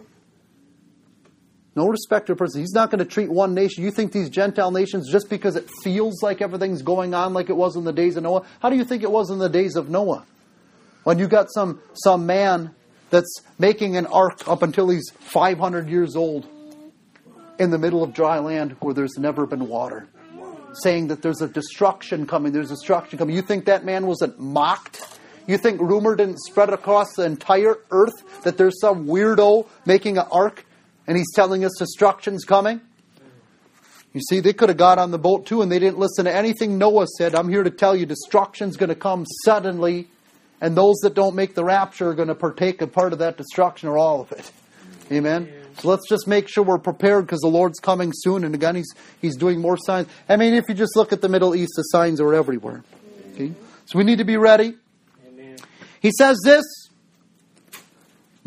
No respecter of persons. He's not going to treat one nation. You think these Gentile nations, just because it feels like everything's going on like it was in the days of Noah, how do you think it was in the days of Noah? When you got some some man that's making an ark up until he's five hundred years old in the middle of dry land where there's never been water, saying that there's a destruction coming, there's destruction coming. You think that man wasn't mocked? You think rumor didn't spread across the entire earth that there's some weirdo making an ark and he's telling us destruction's coming? You see, they could have got on the boat too and they didn't listen to anything Noah said. I'm here to tell you destruction's going to come suddenly. And those that don't make the rapture are going to partake of part of that destruction or all of it. Amen? So let's just make sure we're prepared because the Lord's coming soon. And again, He's He's doing more signs. I mean, if you just look at the Middle East, the signs are everywhere. Okay? So we need to be ready. He says this.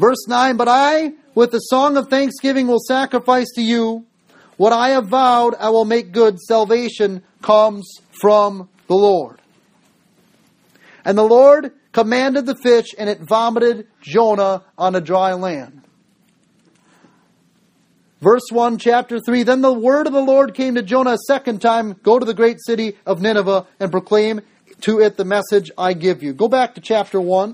Verse nine, but I, with the song of thanksgiving, will sacrifice to you. What I have vowed, I will make good. Salvation comes from the Lord. And the Lord commanded the fish, and it vomited Jonah on a dry land. Verse one, chapter three, then the word of the Lord came to Jonah a second time, go to the great city of Nineveh and proclaim to it the message I give you. Go back to chapter one.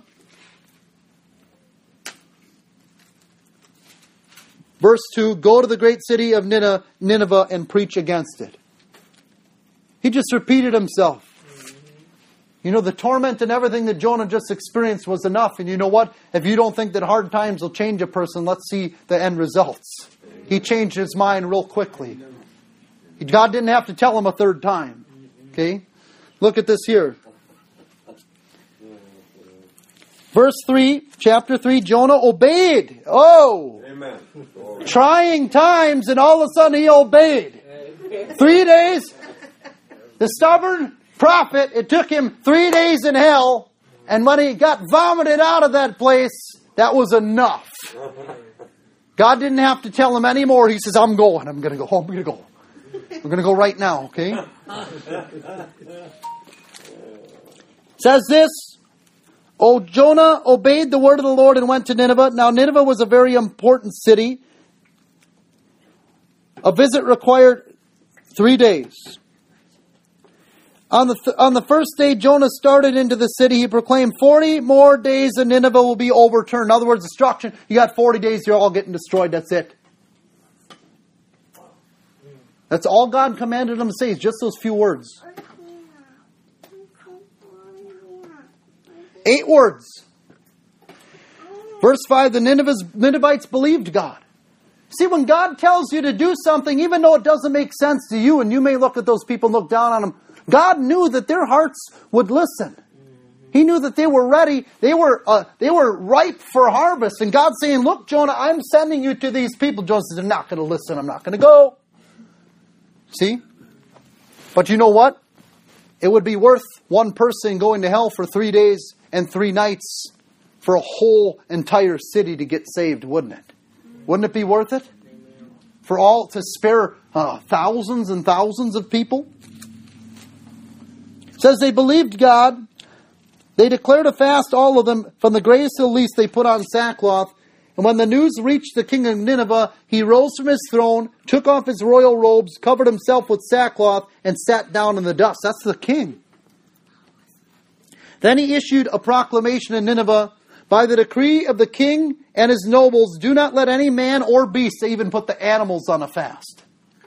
Verse two, go to the great city of Nineveh and preach against it. He just repeated himself. You know, the torment and everything that Jonah just experienced was enough. And you know what? If you don't think that hard times will change a person, let's see the end results. He changed his mind real quickly. God didn't have to tell him a third time. Okay? Look at this here. Verse three, chapter three, Jonah obeyed. Oh! Amen. Trying times, and all of a sudden he obeyed. Three days. The stubborn prophet, it took him three days in hell, and when he got vomited out of that place, that was enough. God didn't have to tell him anymore. He says, I'm going. I'm going to go home. I'm going to go. We're going to go right now, okay? Says this, O Jonah obeyed the word of the Lord and went to Nineveh. Now Nineveh was a very important city. A visit required three days. On the th- on the first day Jonah started into the city, he proclaimed forty more days and Nineveh will be overturned. In other words, destruction. You got forty days, you're all getting destroyed. That's it. That's all God commanded them to say, is just those few words. Eight words. Verse five, the Ninevites believed God. See, when God tells you to do something, even though it doesn't make sense to you, and you may look at those people and look down on them, God knew that their hearts would listen. He knew that they were ready. They were uh, they were ripe for harvest. And God's saying, look, Jonah, I'm sending you to these people. Jonah says, they're not going to listen. I'm not going to go. See? But you know what? It would be worth one person going to hell for three days and three nights for a whole entire city to get saved, wouldn't it? Wouldn't it be worth it? For all to spare uh, thousands and thousands of people? It says they believed God. They declared a fast, all of them, from the greatest to the least. They put on sackcloth. And when the news reached the king of Nineveh, he rose from his throne, took off his royal robes, covered himself with sackcloth, and sat down in the dust. That's the king. Then he issued a proclamation in Nineveh, by the decree of the king and his nobles, do not let any man or beast, they even put the animals on a fast,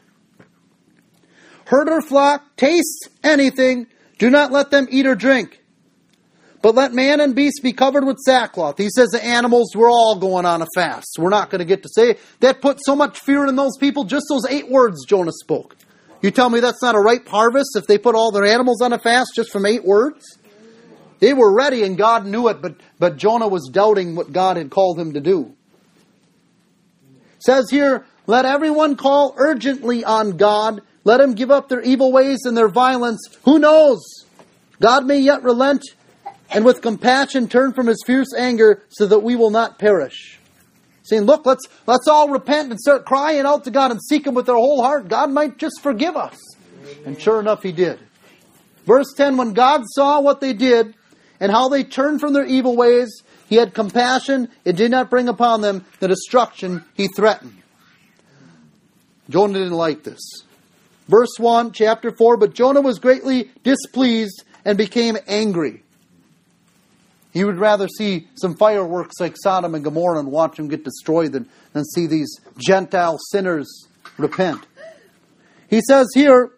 herd or flock, taste anything, do not let them eat or drink. But let man and beast be covered with sackcloth. He says the animals, we're all going on a fast. We're not going to get to say it. That put so much fear in those people, just those eight words Jonah spoke. You tell me that's not a ripe harvest if they put all their animals on a fast just from eight words? They were ready and God knew it, but, but Jonah was doubting what God had called him to do. It says here, let everyone call urgently on God. Let them give up their evil ways and their violence. Who knows? God may yet relent and with compassion turn from his fierce anger so that we will not perish. Saying, look, let's let's all repent and start crying out to God and seek him with our whole heart. God might just forgive us. And sure enough, he did. Verse ten, when God saw what they did and how they turned from their evil ways, he had compassion. It did not bring upon them the destruction he threatened. Jonah didn't like this. Verse one, chapter four, but Jonah was greatly displeased and became angry. He would rather see some fireworks like Sodom and Gomorrah and watch them get destroyed than, than see these Gentile sinners repent. He says here,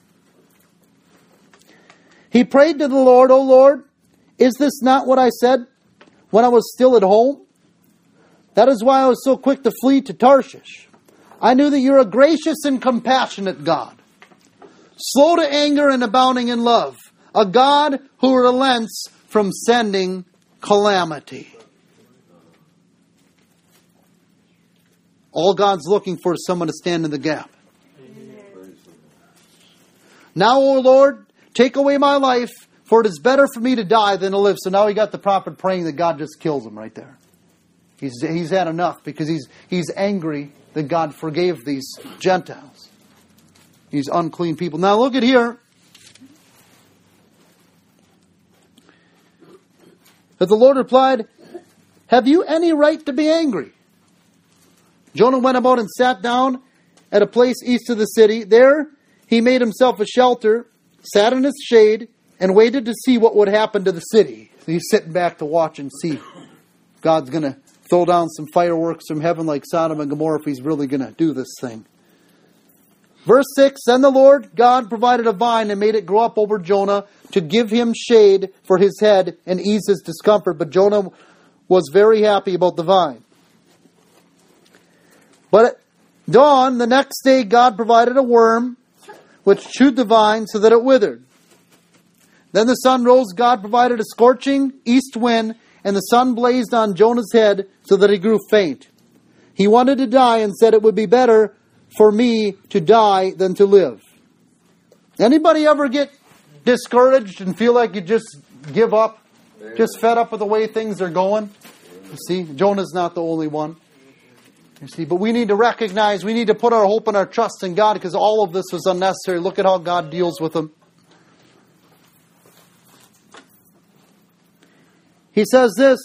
he prayed to the Lord, O Lord, is this not what I said when I was still at home? That is why I was so quick to flee to Tarshish. I knew that you're a gracious and compassionate God, slow to anger and abounding in love, a God who relents from sending calamity. All God's looking for is someone to stand in the gap. Amen. Now, O Lord, take away my life, for it is better for me to die than to live. So now he got the prophet praying that God just kills him right there. He's, he's had enough because he's, he's angry that God forgave these Gentiles. These unclean people. Now look at here. But the Lord replied, have you any right to be angry? Jonah went about and sat down at a place east of the city. There he made himself a shelter, sat in its shade, and waited to see what would happen to the city. So he's sitting back to watch and see if God's going to throw down some fireworks from heaven like Sodom and Gomorrah, if he's really going to do this thing. Verse six, then the Lord God provided a vine and made it grow up over Jonah to give him shade for his head and ease his discomfort. But Jonah was very happy about the vine. But at dawn, the next day, God provided a worm which chewed the vine so that it withered. Then the sun rose. God provided a scorching east wind, and the sun blazed on Jonah's head so that he grew faint. He wanted to die and said, it would be better for me to die than to live. Anybody ever get discouraged and feel like you just give up? Just fed up with the way things are going? You see, Jonah's not the only one. You see, but we need to recognize, we need to put our hope and our trust in God, because all of this was unnecessary. Look at how God deals with them. He says this,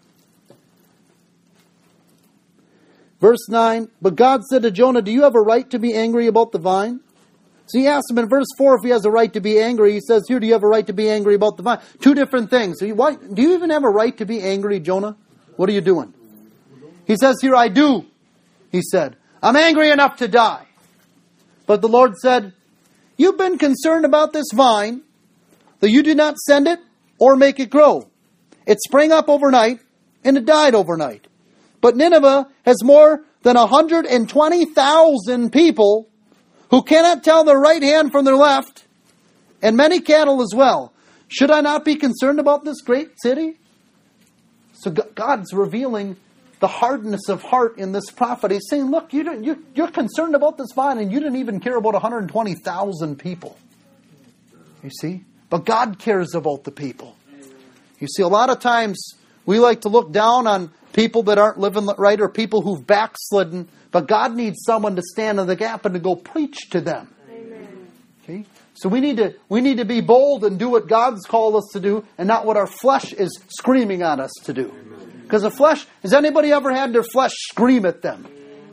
verse nine, but God said to Jonah, do you have a right to be angry about the vine? So he asked him in verse four if he has a right to be angry. He says here, do you have a right to be angry about the vine? Two different things. So you, why, do you even have a right to be angry, Jonah? What are you doing? He says here, I do. He said, I'm angry enough to die. But the Lord said, you've been concerned about this vine, though you did not send it or make it grow. It sprang up overnight, and it died overnight. But Nineveh has more than one hundred twenty thousand people who cannot tell their right hand from their left, and many cattle as well. Should I not be concerned about this great city? So God's revealing the hardness of heart in this prophet. He's saying, look, you don't, you, you're concerned about this vine, and you didn't even care about one hundred twenty thousand people. You see? But God cares about the people. You see, a lot of times we like to look down on people that aren't living right or people who've backslidden, but God needs someone to stand in the gap and to go preach to them. Amen. Okay? So we need to we need to be bold and do what God's called us to do and not what our flesh is screaming at us to do. Because the flesh, has anybody ever had their flesh scream at them?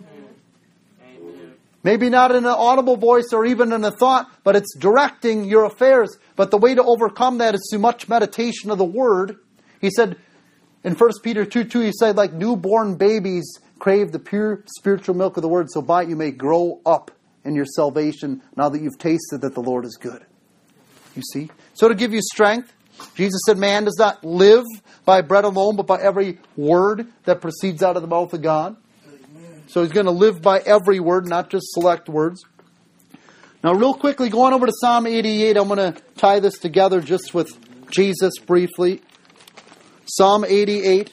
Maybe not in an audible voice or even in a thought, but it's directing your affairs. But the way to overcome that is through much meditation of the Word. He said in First Peter two two, he said, like newborn babies crave the pure spiritual milk of the Word, so by it you may grow up in your salvation now that you've tasted that the Lord is good. You see? So to give you strength, Jesus said, man does not live by bread alone, but by every word that proceeds out of the mouth of God. So he's going to live by every word, not just select words. Now real quickly, going over to Psalm eighty-eight, I'm going to tie this together just with Jesus briefly. Psalm eighty-eight.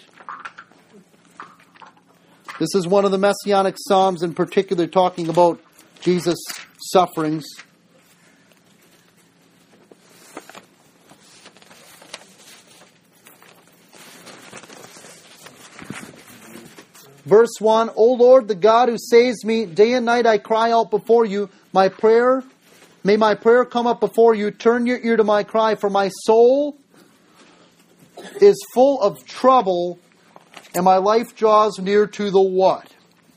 This is one of the Messianic Psalms in particular, talking about Jesus' sufferings. Verse one, O Lord, the God who saves me, day and night I cry out before you. My prayer, may my prayer come up before you. Turn your ear to my cry, for my soul is full of trouble, and my life draws near to the what?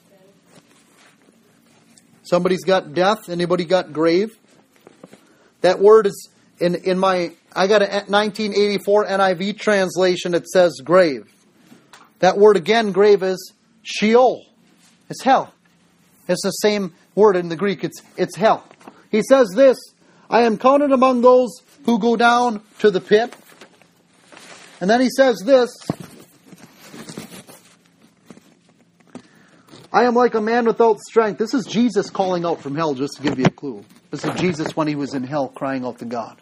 Somebody's got death. Anybody got grave? That word is in, in my, I got a nineteen eighty-four N I V translation. It says grave. That word again, grave, is Sheol. It's hell. It's the same word in the Greek. It's, it's hell. He says this, I am counted among those who go down to the pit. And then he says this, I am like a man without strength. This is Jesus calling out from hell, just to give you a clue. This is Jesus when he was in hell crying out to God.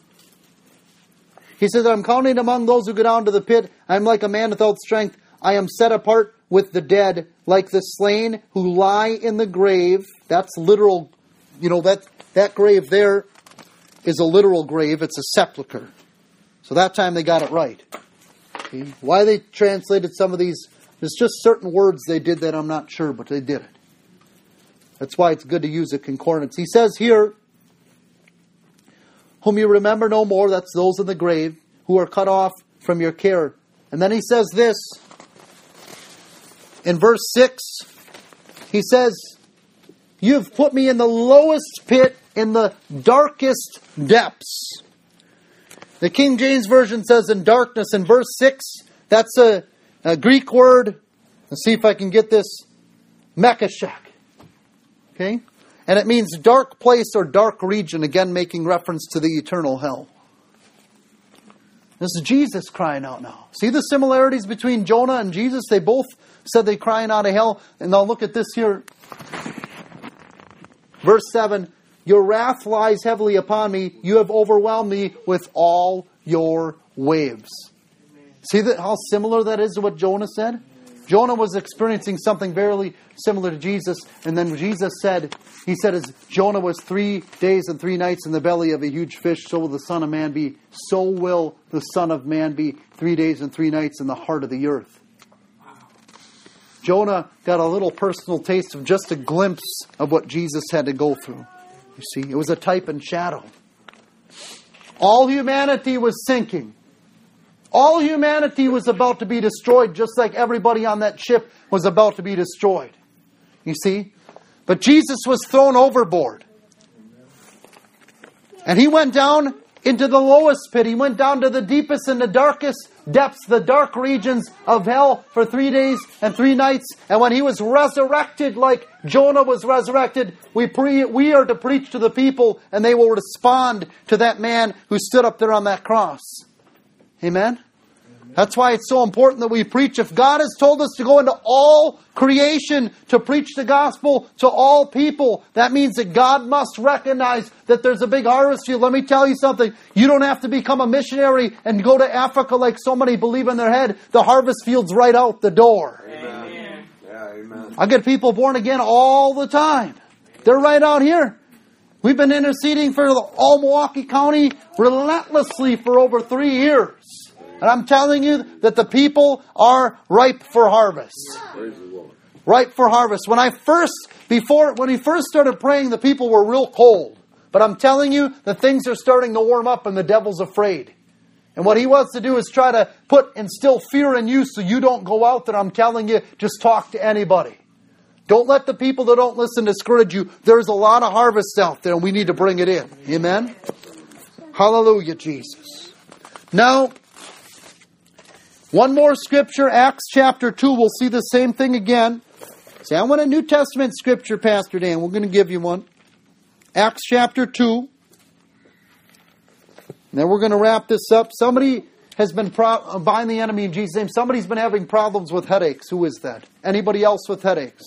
He says, I'm counted among those who go down to the pit. I am like a man without strength. I am set apart with the dead, like the slain who lie in the grave. That's literal, you know, that, that grave there is a literal grave. It's a sepulcher. So that time they got it right. Okay? Why they translated some of these There's just certain words they did that I'm not sure, but they did it. That's why it's good to use a concordance. He says here, whom you remember no more, that's those in the grave, who are cut off from your care. And then he says this, in verse six, he says, you have put me in the lowest pit, in the darkest depths. The King James Version says in darkness. In verse six, that's a, a Greek word. Let's see if I can get this. Mekashek. Okay? And it means dark place or dark region. Again, making reference to the eternal hell. This is Jesus crying out now. See the similarities between Jonah and Jesus? They both said they're crying out of hell. And now look at this here. Verse seven. Your wrath lies heavily upon me. You have overwhelmed me with all your waves. See that how similar that is to what Jonah said? Jonah was experiencing something very similar to Jesus. And then Jesus said, he said, as Jonah was three days and three nights in the belly of a huge fish, so will the Son of Man be. So will the Son of Man be three days and three nights in the heart of the earth. Jonah got a little personal taste of just a glimpse of what Jesus had to go through. You see, it was a type and shadow. All humanity was sinking. All humanity was about to be destroyed, just like everybody on that ship was about to be destroyed. You see? But Jesus was thrown overboard. And He went down into the lowest pit. He went down to the deepest and the darkest depths, the dark regions of hell for three days and three nights. And when He was resurrected like Jonah was resurrected, we pre- we are to preach to the people and they will respond to that man who stood up there on that cross. Amen? That's why it's so important that we preach. If God has told us to go into all creation to preach the gospel to all people, that means that God must recognize that there's a big harvest field. Let me tell you something. You don't have to become a missionary and go to Africa like so many believe in their head. The harvest field's right out the door. Amen. Yeah, amen. I get people born again all the time. They're right out here. We've been interceding for all Milwaukee County relentlessly for over three years. And I'm telling you that the people are ripe for harvest. Praise the Lord. Ripe for harvest. When I first, before, when he first started praying, the people were real cold. But I'm telling you that things are starting to warm up and the devil's afraid. And what he wants to do is try to put, instill fear in you so you don't go out there. I'm telling you, just talk to anybody. Don't let the people that don't listen discourage you. There's a lot of harvest out there and we need to bring it in. Amen? Hallelujah, Jesus. Now, one more scripture, Acts chapter two. We'll see the same thing again. Say, I want a New Testament scripture, Pastor Dan. We're going to give you one. Acts chapter two. And then we're going to wrap this up. Somebody has been pro- bind the enemy in Jesus' name. Somebody's been having problems with headaches. Who is that? Anybody else with headaches?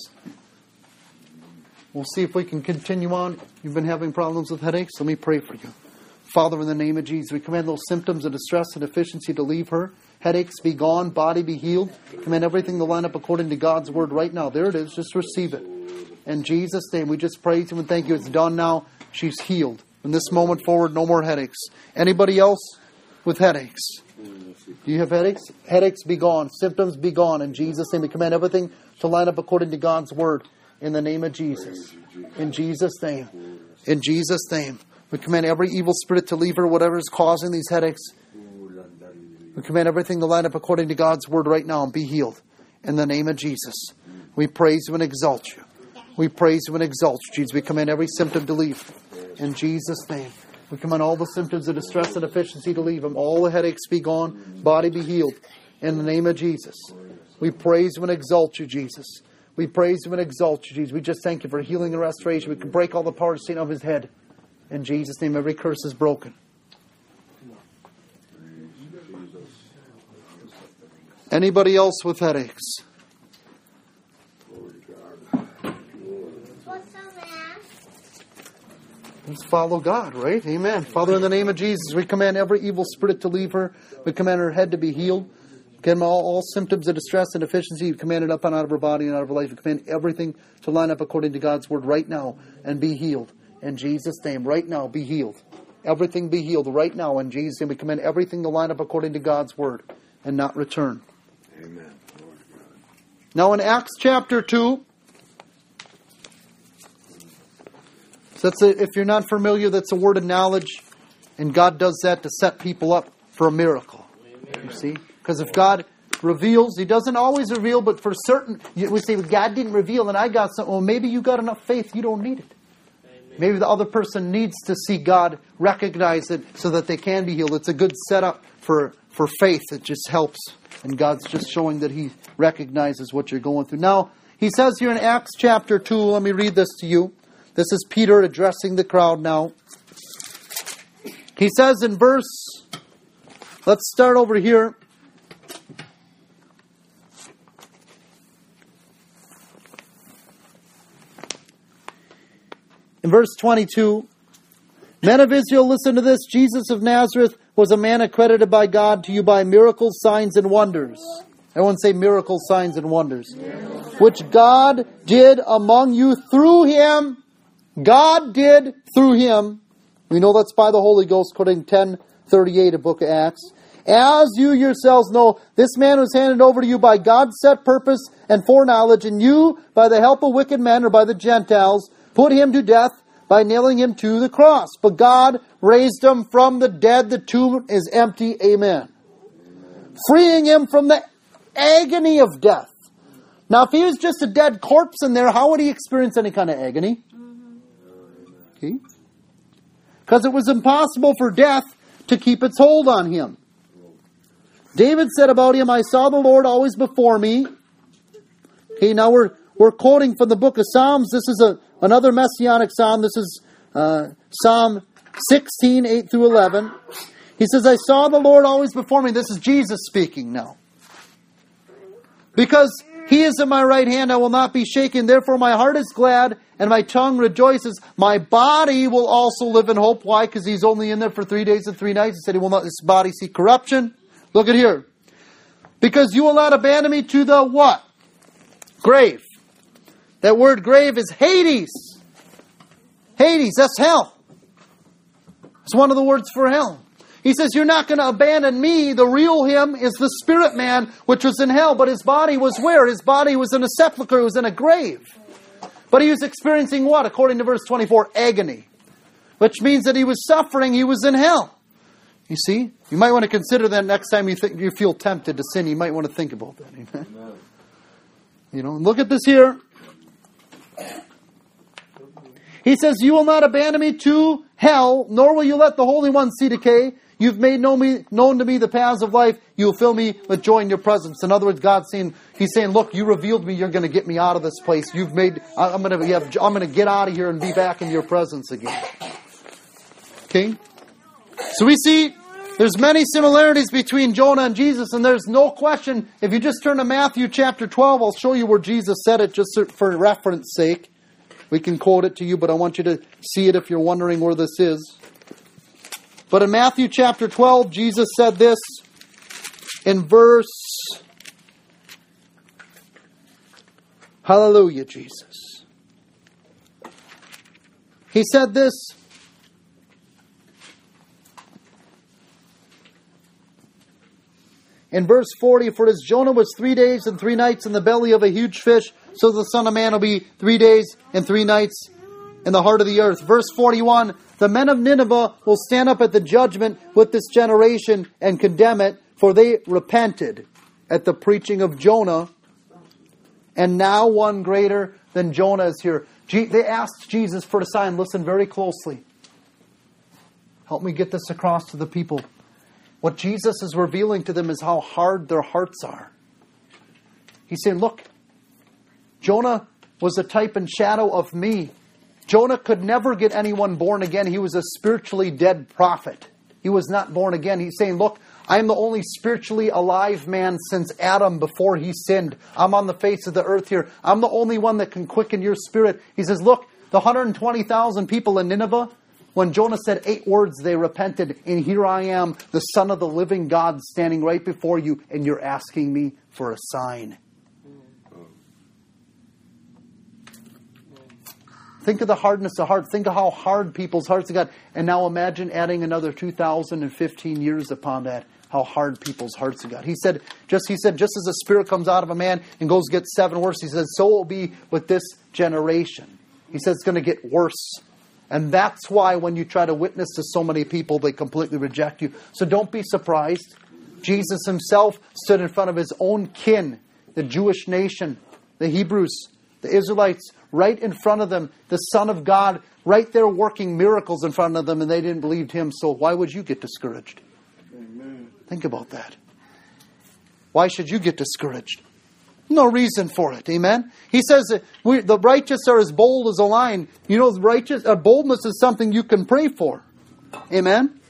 We'll see if we can continue on. You've been having problems with headaches? Let me pray for you. Father, in the name of Jesus, we command those symptoms of distress and deficiency to leave her. Headaches be gone, body be healed. Command everything to line up according to God's word right now. There it is. Just receive it. In Jesus' name, we just praise Him and thank you. It's done now. She's healed. From this moment forward, no more headaches. Anybody else with headaches? Do you have headaches? Headaches be gone. Symptoms be gone. In Jesus' name, we command everything to line up according to God's word. In the name of Jesus. In Jesus' name. In Jesus' name. We command every evil spirit to leave her, whatever is causing these headaches. We command everything to line up according to God's word right now and be healed. In the name of Jesus. We praise You and exalt You. We praise You and exalt You, Jesus. We command every symptom to leave. In Jesus' name. We command all the symptoms of distress and deficiency to leave them. All the headaches be gone. Body be healed. In the name of Jesus. We praise You and exalt You, Jesus. We praise You and exalt You, Jesus. We just thank You for healing and restoration. We can break all the power of Satan off His head. In Jesus' name, every curse is broken. Anybody else with headaches? Let's follow God, right? Amen. Father, in the name of Jesus, we command every evil spirit to leave her. We command her head to be healed. We command all, all symptoms of distress and deficiency. We command it up and out of her body and out of her life. We command everything to line up according to God's word right now and be healed. In Jesus' name, right now, be healed. Everything be healed right now. In Jesus' name, we command everything to line up according to God's word and not return. Amen. Now in Acts chapter two, so that's a, if you're not familiar, that's a word of knowledge. And God does that to set people up for a miracle. Amen. You see? Because if God reveals, He doesn't always reveal, but for certain, we say, well, God didn't reveal and I got something. Well, maybe you got enough faith, you don't need it. Amen. Maybe the other person needs to see God recognize it so that they can be healed. It's a good setup for, for faith. It just helps. And God's just showing that He recognizes what you're going through. Now, He says here in Acts chapter two, let me read this to you. This is Peter addressing the crowd now. He says in verse, let's start over here. In verse twenty-two, men of Israel, listen to this. Jesus of Nazareth was a man accredited by God to you by miracles, signs, and wonders. Everyone say miracles, signs, and wonders. Miracles. Which God did among you through Him. God did through Him. We know that's by the Holy Ghost, quoting ten thirty-eight of Book of Acts. As you yourselves know, this man was handed over to you by God's set purpose and foreknowledge, and you, by the help of wicked men or by the Gentiles, put Him to death by nailing Him to the cross. But God raised Him from the dead. The tomb is empty. Amen. Freeing Him from the agony of death. Now, if He was just a dead corpse in there, how would He experience any kind of agony? Okay. Because it was impossible for death to keep its hold on Him. David said about Him, I saw the Lord always before me. Okay, now we're we're quoting from the book of Psalms. This is a another messianic psalm. This is uh, Psalm sixteen, eight through eleven. He says, I saw the Lord always before me. This is Jesus speaking now. Because He is at my right hand, I will not be shaken. Therefore my heart is glad and my tongue rejoices. My body will also live in hope. Why? Because He's only in there for three days and three nights. He said He will not this body see corruption. Look at here. Because you will not abandon me to the what? Grave. That word grave is Hades. Hades, that's hell. It's one of the words for hell. He says, you're not going to abandon me. The real Him is the spirit man, which was in hell. But his body was where? His body was in a sepulcher. It was in a grave. But He was experiencing what? According to verse twenty-four, agony. Which means that He was suffering. He was in hell. You see? You might want to consider that next time you think you feel tempted to sin. You might want to think about that. Amen. You know, look at this here. He says, you will not abandon me to hell, nor will you let the Holy One see decay. You've made known, me, known to me the paths of life. You will fill me with joy in your presence. In other words, God's saying, He's saying, look, you revealed me. You're going to get me out of this place. You've made, I'm going to, have, I'm going to get out of here and be back in your presence again. Okay? So we see there's many similarities between Jonah and Jesus, and there's no question. If you just turn to Matthew chapter twelve, I'll show you where Jesus said it just for reference sake. We can quote it to you, but I want you to see it if you're wondering where this is. But in Matthew chapter twelve, Jesus said this in verse... Hallelujah, Jesus. He said this... In verse forty, for as Jonah was three days and three nights in the belly of a huge fish, so the Son of Man will be three days and three nights in the heart of the earth. Verse forty-one, the men of Nineveh will stand up at the judgment with this generation and condemn it, for they repented at the preaching of Jonah, and now one greater than Jonah is here. They asked Jesus for a sign. Listen very closely. Help me get this across to the people. What Jesus is revealing to them is how hard their hearts are. He's saying, look, Jonah was a type and shadow of me. Jonah could never get anyone born again. He was a spiritually dead prophet. He was not born again. He's saying, look, I am the only spiritually alive man since Adam before he sinned. I'm on the face of the earth here. I'm the only one that can quicken your spirit. He says, look, the one hundred twenty thousand people in Nineveh, when Jonah said eight words, they repented. And here I am, the Son of the living God, standing right before you, and you're asking me for a sign. Think of the hardness of heart. Think of how hard people's hearts have got. And now imagine adding another two thousand fifteen years upon that. how hard people's hearts have got. He said, just he said, just as a spirit comes out of a man and goes get seven worse, he says, so it will be with this generation. He says it's going to get worse. And that's why when you try to witness to so many people, they completely reject you. So don't be surprised. Jesus himself stood in front of his own kin, the Jewish nation, the Hebrews, the Israelites, right in front of them, the Son of God, right there working miracles in front of them, and they didn't believe him. So why would you get discouraged? Amen. Think about that. Why should you get discouraged? No reason for it. Amen. He says that we, the righteous are as bold as a lion. You know, righteous uh, boldness is something you can pray for. Amen.